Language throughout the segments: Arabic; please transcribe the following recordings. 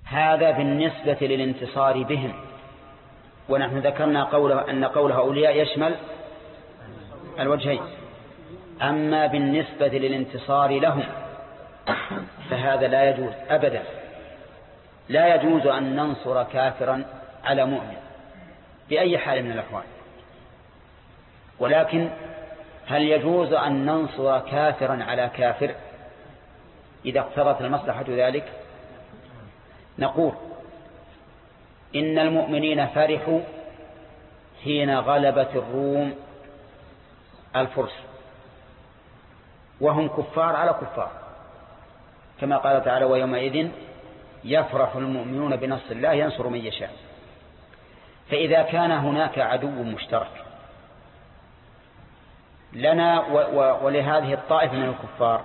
هذا بالنسبة للانتصار بهم، ونحن ذكرنا أن قوله أولياء يشمل الوجهين. أما بالنسبة للانتصار لهم فهذا لا يجوز أبدا. لا يجوز أن ننصر كافرا على مؤمن بأي حال من الأحوال، ولكن هل يجوز أن ننصر كافرا على كافر إذا اقتضت المصلحة ذلك؟ نقول إن المؤمنين فرحوا حين غلبت الروم الفرس وهم كفار على كفار، كما قال تعالى ويومئذ يفرح المؤمنون بنصر الله ينصر من يشاء. فإذا كان هناك عدو مشترك لنا ولهذه الطائفة من الكفار،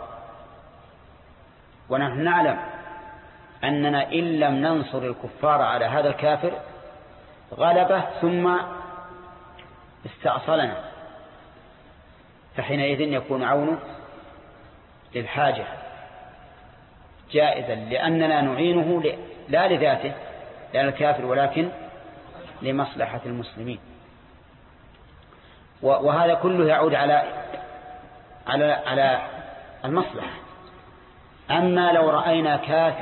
ونحن نعلم أننا إن لم ننصر الكفار على هذا الكافر غلبه ثم استأصلنا، فحينئذ يكون عونه للحاجة جائزا، لأننا نعينه لا لذاته لأن الكافر ولكن لمصلحة المسلمين. وهذا كله يعود على المصلحة. أما لو رأينا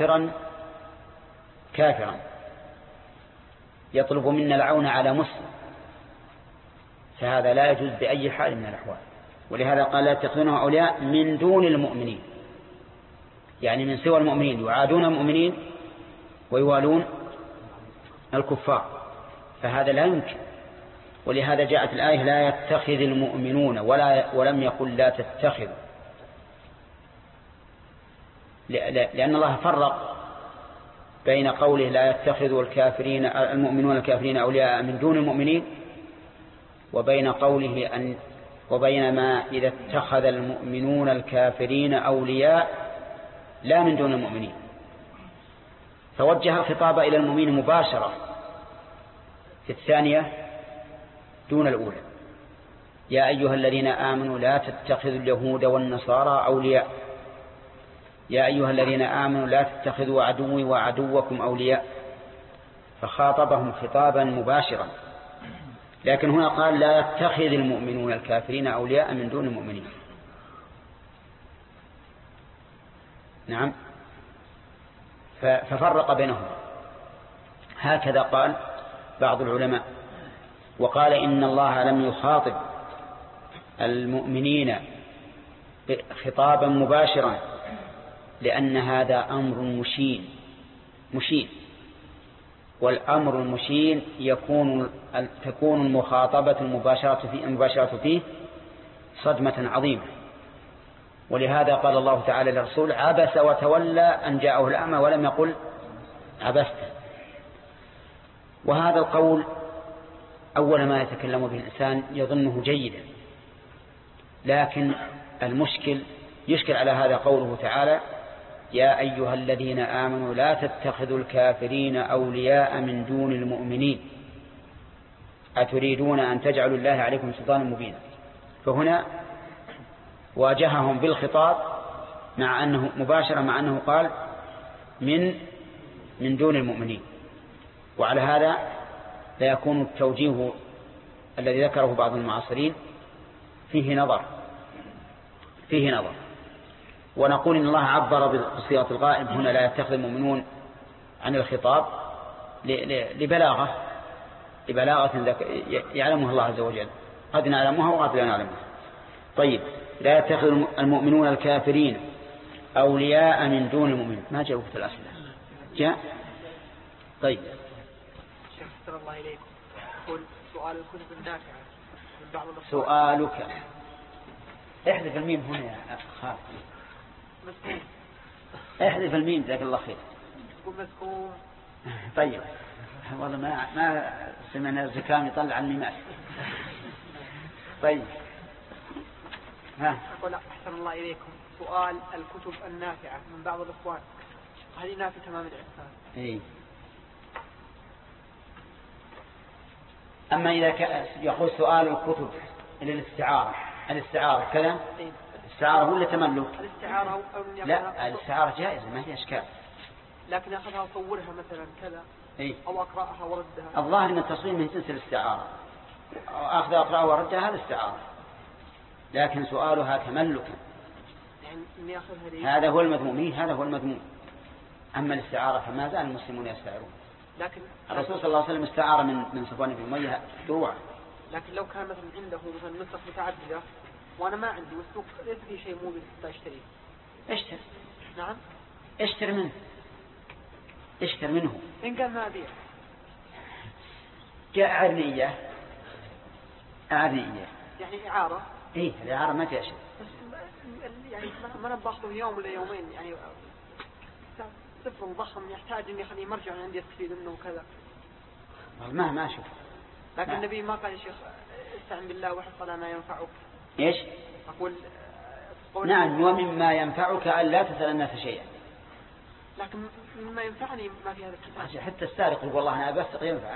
كافرا يطلب منا العون على مسلم فهذا لا يجوز بأي حال من الأحوال. ولهذا قال لا تتخذونه أولياء من دون المؤمنين، يعني من سوى المؤمنين، يعادون المؤمنين ويوالون الكفار، فهذا لا يمكن. ولهذا جاءت الآية لا يتخذ المؤمنون ولم يقل لا تتخذوا، لأن الله فرق بين قوله لا يتخذ المؤمنون الكافرين أولياء من دون المؤمنين وبين قوله وبين ما إذا اتخذ المؤمنون الكافرين أولياء لا من دون المؤمنين، فوجه الخطاب إلى المؤمنين مباشرة في الثانية دون الأولى. يا أيها الذين آمنوا لا تتخذوا اليهود والنصارى أولياء، يا أيها الذين آمنوا لا تتخذوا عدوي وعدوكم أولياء، فخاطبهم خطابا مباشرا. لكن هنا قال لا يتخذ المؤمنون الكافرين أولياء من دون المؤمنين. نعم، ففرق بينهم. هكذا قال بعض العلماء. وقال إن الله لم يخاطب المؤمنين خطابا مباشرا لأن هذا أمر مشين، والأمر المشين تكون المخاطبة المباشرة فيه صدمة عظيمة. ولهذا قال الله تعالى للرسول عبس وتولى أن جاءه الأعمى ولم يقل عبست. وهذا القول أول ما يتكلم به الإنسان يظنه جيدا، لكن يشكل على هذا قوله تعالى يا أيها الذين آمنوا لا تتخذوا الكافرين أولياء من دون المؤمنين أتريدون أن تجعلوا الله عليكم سلطانا مبينا. فهنا واجههم بالخطاب مع أنه مباشرة، مع أنه قال من دون المؤمنين. وعلى هذا لا يكون التوجيه الذي ذكره بعض المعاصرين فيه نظر. ونقول إن الله عبر بصيغة الغائب هنا لا يتخذ المؤمنون عن الخطاب لبلاغة يعلمها الله عز وجل، قد نعلمها وقد لا نعلمها. طيب، لا يتخذ المؤمنون الكافرين أولياء من دون المؤمنين. ما جاء وقت الأسئلة؟ جاء. طيب، شيخ أحسن الله إليكم، يقول سؤال الكتب النافعة من بعض سؤالك احذف الميم هنا يا خالد، احذف الميم جزاك الله خير. مسكون. طيب، والله ما سمعنا الزكام يطلع الميمات. طيب، أقول أحسن الله إليكم، سؤال الكتب النافعة من بعض الإخوان هذه نافعة تمام الإحسان. إيه. أما إذا يقول سؤال الكتب الاستعارة كذا، الاستعارة ولا تملك؟ الاستعارة لا، الاستعارة جائزة ما هي أشكال. لكن أخذها وصورها مثلا كذا أو أقرأها وردها. الظاهر أن التصوير من جنس الاستعارة، أخذ أقرأها وردها هذا استعارة، لكن سؤالها تملكا يعني هذا هو المذموم. هذا هو المذموم. أما الاستعارة فما زال المسلمون يستعيرون. لكن الرسول صلى الله عليه وسلم استعار من صفوان بن أمية دروع. لكن لو كان مثلا عنده مثلا نسخ متعددة وأنا ما عندي والسوق ليس في شيء موجود أشتريه. اشتر. نعم. اشتر منه. اشتر منه. إن كان ما أبيع. جاء عرنية. يعني إعارة. إيه الإعارة ما تأشر. يعني ما نباخذه يوم ولا يومين يعني صفر ضخم يحتاج إني أخليه مرجع عندي أستفيد منه وكذا. ما أشوف. لكن النبي ما قال يا شيخ استعن بالله واحفظ ما ينفعك. إيش؟ أقول نعم ومما ينفعك أن لا تسأل الناس شيئا. لكن مما ينفعني ما في هذا الكتاب. حتى السارق يقول والله أنا بسرق ينفع.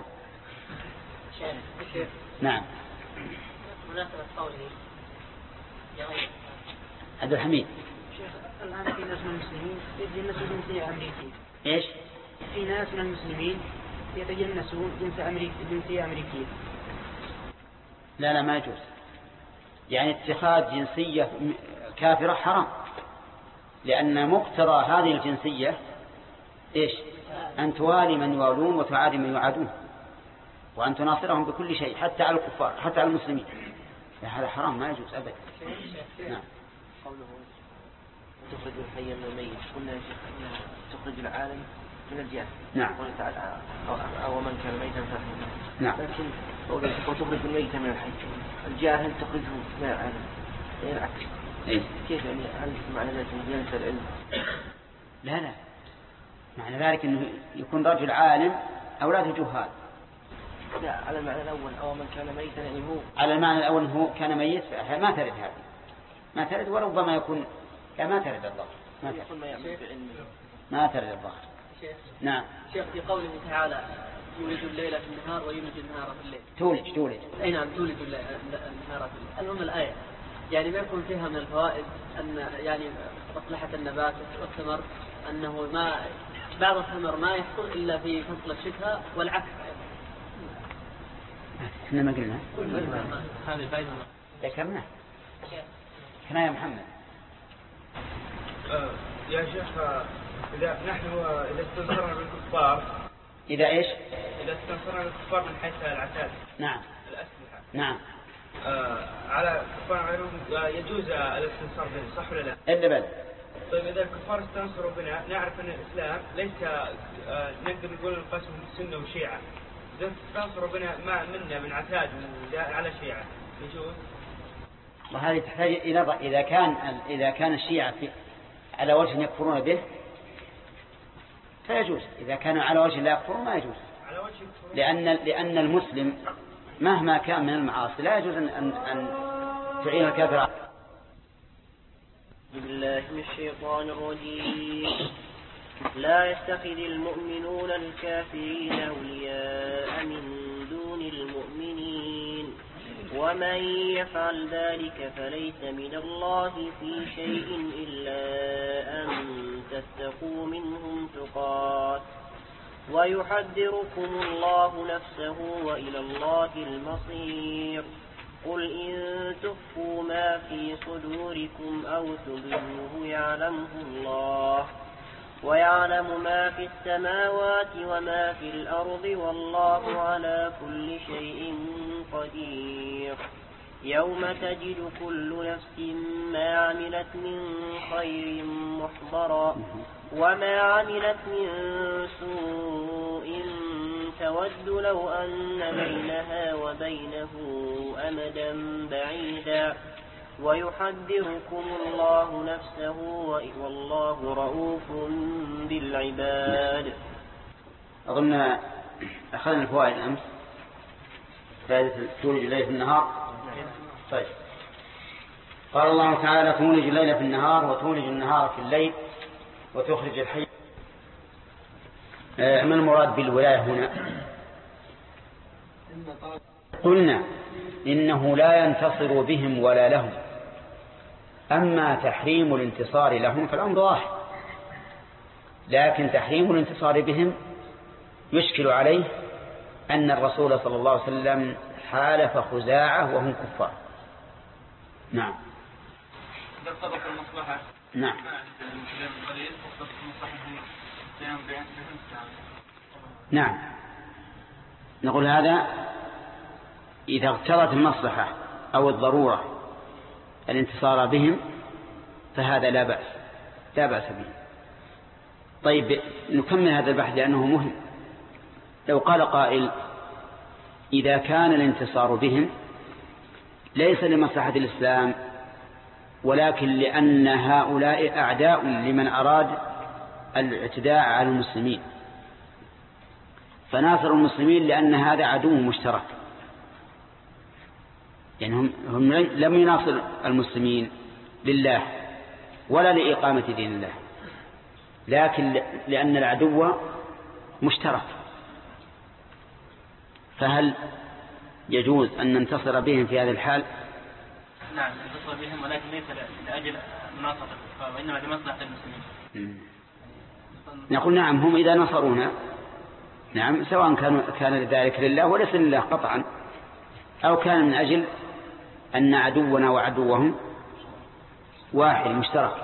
نعم. مناسبة قوله يا عبد الحميد. شيخ الآن في ناس من المسلمين يتجنسون جنسية أمريكية. إيش؟ في ناس من المسلمين يتجنسون جنسية أمريكية. لا ما يجوز. يعني اتخاذ جنسية كافرة حرام، لأن مقتضى هذه الجنسية إيش؟ أن توالي من يوالون وتعادي من يعادون، وأن تناصرهم بكل شيء حتى على الكفار حتى على المسلمين. هذا حرام ما يجوز أبدا. نعم. قوله تخرج الحي من الميت، قلنا يا شيخ أنها تخرج العالم من الجهل. نعم. قال تعالى أو من كان ميتا فأحيا. نعم. لكن وتخرج الميت من الحي، الجاهل تخرجه من العالم، يعني العكس. إيه؟ كيف يعني هل معنى ذلك ينسى العلم؟ لا معنى ذلك أنه يكون رجل عالم أولاده جهال. لا على المعنى الأول أو من كان ميتا يعني هو على المعنى الأول هو كان ميت ما ترد هذه ما ترد، وربما يكون ما ترد الظهر ما ترد الظهر. نعم. شيخ في قوله تعالى يولد الليل في النهار ويولد النهار في الليل. تولد أي نعم تولد النهار في الليل. المهم الآية يعني ما يكون فيها من الفوائد أن يعني مصلحة النبات والثمر أنه ما بعض الثمر ما يحصل إلا في فصل الشتاء والعكس. احنا ما قلنا هذه فائدة ذكرنا هنا يا محمد. يا شيخ إذا استنصرنا بالكفار إذا إيش؟ إذا استنصرنا بالكفار من حيث العتاد. نعم. الأسلحة. نعم. على كفار غيرهم يجوز الاستنصار بهم صح ولا لا؟ إلا بل. طيب إذا الكفار استنصروا بنا نعرف أن الإسلام ليس نقدر نقول القسم سنة وشيعة. إذا استنصروا بنا منا من عتاد على شيعة يجوز؟ وهذه تحتاج إلى إذا كان الشيعة على وجه يكفرون به فيجوز. إذا كانوا على وجه لا يكفرون ما يجوز. على وجه يكفرون. لأن المسلم مهما كان من المعاصي لا يجوز أن تعين الكافر. بالله من الشيطان الرجيم. لا يتخذ المؤمنون الكافرين أولياء من دون المؤمنين ومن يفعل ذلك فليس من الله في شيء إلا أن تتقوا منهم تقات ويحذركم الله نفسه وإلى الله المصير. قل إن تخفوا ما في صدوركم أو تبدوه يعلمه الله ويعلم ما في السماوات وما في الأرض والله على كل شيء قدير. يوم تجد كل نفس ما عملت من خير محضرا وما عملت من سوء تود لو أن بينها وبينه أمدا بعيدا ويحذركم الله نفسه والله رؤوف بالعباد. أظن أخذنا الفوائد أمس. فائدة تولج الليل في النهار. طيب قال الله تعالى تولج الليل في النهار وتولج النهار في الليل وتخرج الحي. ما المراد بالولاية هنا؟ قلنا إنه لا ينتصر بهم ولا لهم. أما تحريم الانتصار لهم فالأمر واحد. لكن تحريم الانتصار بهم يشكل عليه أن الرسول صلى الله عليه وسلم حالف خزاعة وهم كفار. نعم. إذا ارتبط المصلحة. نعم. نعم. نقول هذا إذا اقتضت المصلحة أو الضرورة الانتصار بهم فهذا لا بأس به. طيب نكمل هذا البحث لأنه مهم. لو قال قائل إذا كان الانتصار بهم ليس لمصلحة الإسلام ولكن لأن هؤلاء أعداء لمن أراد الاعتداء على المسلمين، فناصر المسلمين لأن هذا عدو مشترك، يعني هم لم يناصر المسلمين لله ولا لإقامة دين الله، لكن لأن العدو مشترك. فهل يجوز أن ننتصر بهم في هذا الحال؟ نعم ننتصر بهم ولكن ليس لأجل مناصرة الكفار وإنما لمصلحة المسلمين. نقول نعم هم إذا نصرونا نعم سواء كان ذلك لله وليس لله قطعا أو كان من أجل أن عدونا وعدوهم واحد مشترك.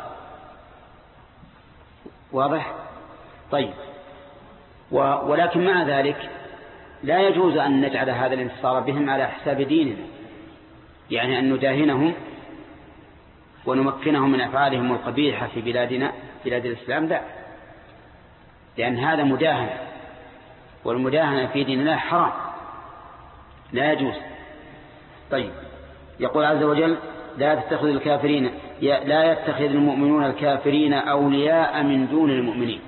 واضح؟ طيب ولكن مع ذلك لا يجوز أن نجعل هذا الانتصار بهم على حساب ديننا، يعني أن نداهنهم ونمكنهم من أفعالهم القبيحة في بلادنا بلاد الإسلام، لا، لأن هذا مداهنة، والمداهنة في دين الله حرام لا يجوز. طيب يقول عز وجل لا تتخذ الكافرين لا يتخذ المؤمنون الكافرين أولياء من دون المؤمنين.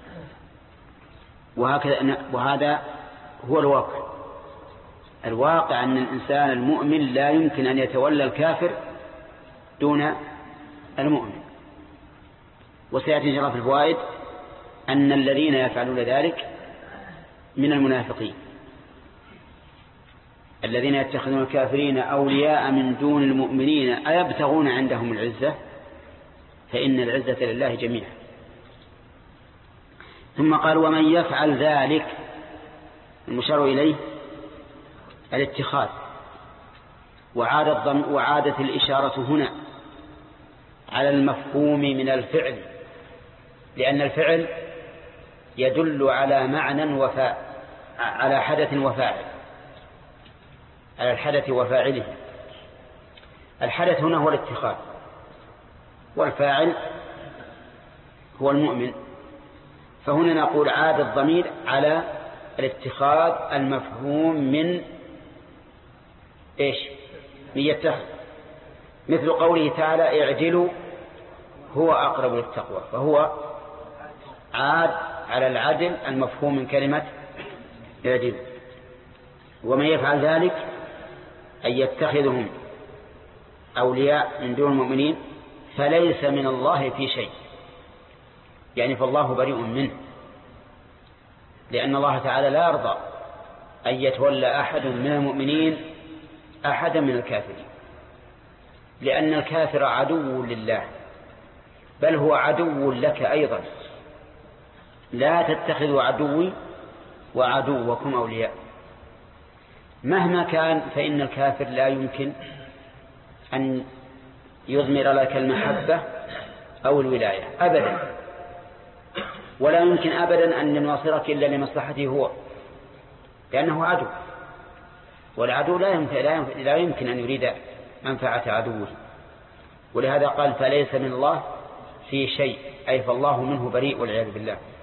وهذا هو الواقع أن الإنسان المؤمن لا يمكن أن يتولى الكافر دون المؤمن. وسيأتي جرى في الفوائد أن الذين يفعلون ذلك من المنافقين، الذين يتخذون الكافرين أولياء من دون المؤمنين أيبتغون عندهم العزة فإن العزة لله جميعا. ثم قال ومن يفعل ذلك، المشار إليه الاتخاذ، وعادت الإشارة هنا على المفهوم من الفعل، لأن الفعل يدل على معنى على حدث وفاعل، على الحدث وفاعله. الحدث هنا هو الاتخاذ، والفاعل هو المؤمن. فهنا نقول عاد الضمير على الاتخاذ المفهوم من إيش؟ من يتخذ، مثل قوله تعالى اعدلوا هو أقرب للتقوى، فهو عاد على العدل المفهوم من كلمة اعدلوا. ومن يفعل ذلك أن يتخذهم أولياء من دون المؤمنين فليس من الله في شيء، يعني فالله بريء منه، لأن الله تعالى لا يرضى أن يتولى أحد من المؤمنين أحدا من الكافرين، لأن الكافر عدو لله، بل هو عدو لك أيضا. لا تتخذوا عدوي وعدوكم أولياء. مهما كان فإن الكافر لا يمكن أن يضمر لك المحبة أو الولاية أبدا، ولا يمكن أبدا أن يناصرك إلا لمصلحته هو، لأنه عدو، والعدو لا يمكن أن يريد منفعة عدوه. ولهذا قال فليس من الله في شيء، أي فالله منه بريء والعياذ بالله.